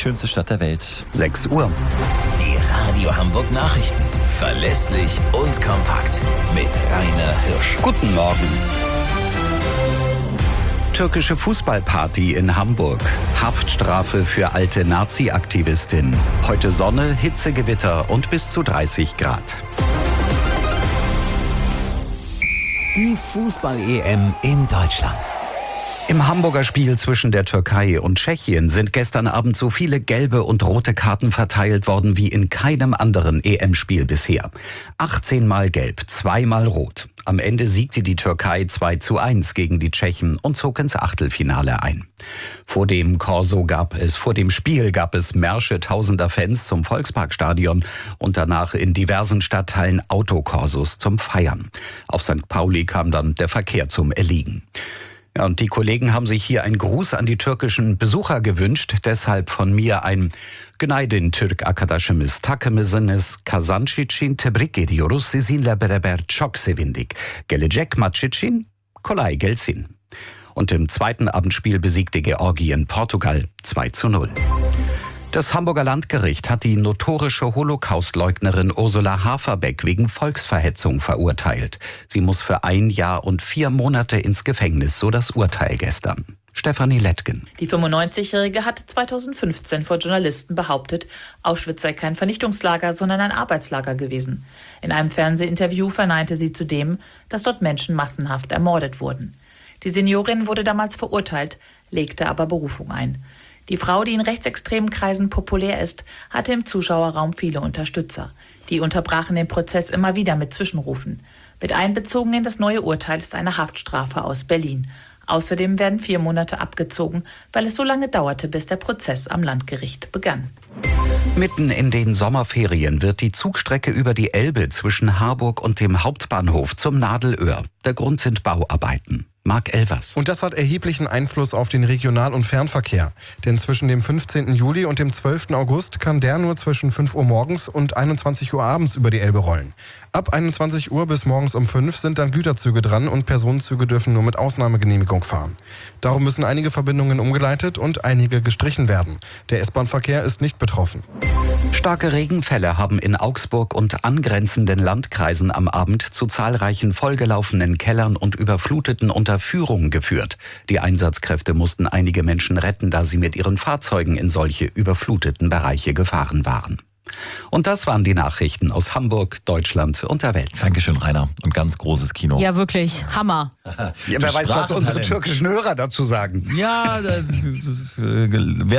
schönste Stadt der Welt. 6 Uhr. Die Radio Hamburg Nachrichten. Verlässlich und kompakt. Mit Rainer Hirsch. Guten Morgen. Türkische Fußballparty in Hamburg. Haftstrafe für alte Nazi-Aktivistin. Heute Sonne, Hitzegewitter und bis zu 30 Grad. Die Fußball-EM in Deutschland. Im Hamburger Spiel zwischen der Türkei und Tschechien sind gestern Abend so viele gelbe und rote Karten verteilt worden wie in keinem anderen EM-Spiel bisher. 18 Mal gelb, 2 Mal rot. Am Ende siegte die Türkei 2:1 gegen die Tschechen und zog ins Achtelfinale ein. Vor dem Spiel gab es Märsche tausender Fans zum Volksparkstadion und danach in diversen Stadtteilen Autokorsos zum Feiern. Auf St. Pauli kam dann der Verkehr zum Erliegen. Ja, und die Kollegen haben sich hier einen Gruß an die türkischen Besucher gewünscht. Deshalb von mir ein Günaydın Türk arkadaşımız takımınız kazanç için tebrik ediyoruz. Sizinle beraber çok sevindik. Gelecek maç için kolay gelsin. Und im zweiten Abendspiel besiegte Georgien Portugal 2:0. Das Hamburger Landgericht hat die notorische Holocaustleugnerin Ursula Haferbeck wegen Volksverhetzung verurteilt. Sie muss für 1 Jahr und 4 Monate ins Gefängnis, so das Urteil gestern. Stefanie Lettgen. Die 95-Jährige hatte 2015 vor Journalisten behauptet, Auschwitz sei kein Vernichtungslager, sondern ein Arbeitslager gewesen. In einem Fernsehinterview verneinte sie zudem, dass dort Menschen massenhaft ermordet wurden. Die Seniorin wurde damals verurteilt, legte aber Berufung ein. Die Frau, die in rechtsextremen Kreisen populär ist, hatte im Zuschauerraum viele Unterstützer. Die unterbrachen den Prozess immer wieder mit Zwischenrufen. Mit einbezogen in das neue Urteil ist eine Haftstrafe aus Berlin. Außerdem werden 4 Monate abgezogen, weil es so lange dauerte, bis der Prozess am Landgericht begann. Mitten in den Sommerferien wird die Zugstrecke über die Elbe zwischen Harburg und dem Hauptbahnhof zum Nadelöhr. Der Grund sind Bauarbeiten. Marc Elvers. Und das hat erheblichen Einfluss auf den Regional- und Fernverkehr. Denn zwischen dem 15. Juli und dem 12. August kann der nur zwischen 5 Uhr morgens und 21 Uhr abends über die Elbe rollen. Ab 21 Uhr bis morgens um 5 sind dann Güterzüge dran und Personenzüge dürfen nur mit Ausnahmegenehmigung fahren. Darum müssen einige Verbindungen umgeleitet und einige gestrichen werden. Der S-Bahn-Verkehr ist nicht betroffen. Starke Regenfälle haben in Augsburg und angrenzenden Landkreisen am Abend zu zahlreichen vollgelaufenen Kellern und überfluteten Unterführungen geführt. Die Einsatzkräfte mussten einige Menschen retten, da sie mit ihren Fahrzeugen in solche überfluteten Bereiche gefahren waren. Und das waren die Nachrichten aus Hamburg, Deutschland und der Welt. Dankeschön, Rainer. Und ganz großes Kino. Ja, wirklich. Hammer. Ja, wer weiß, was unsere türkischen Hörer dazu sagen. Ja, das ist,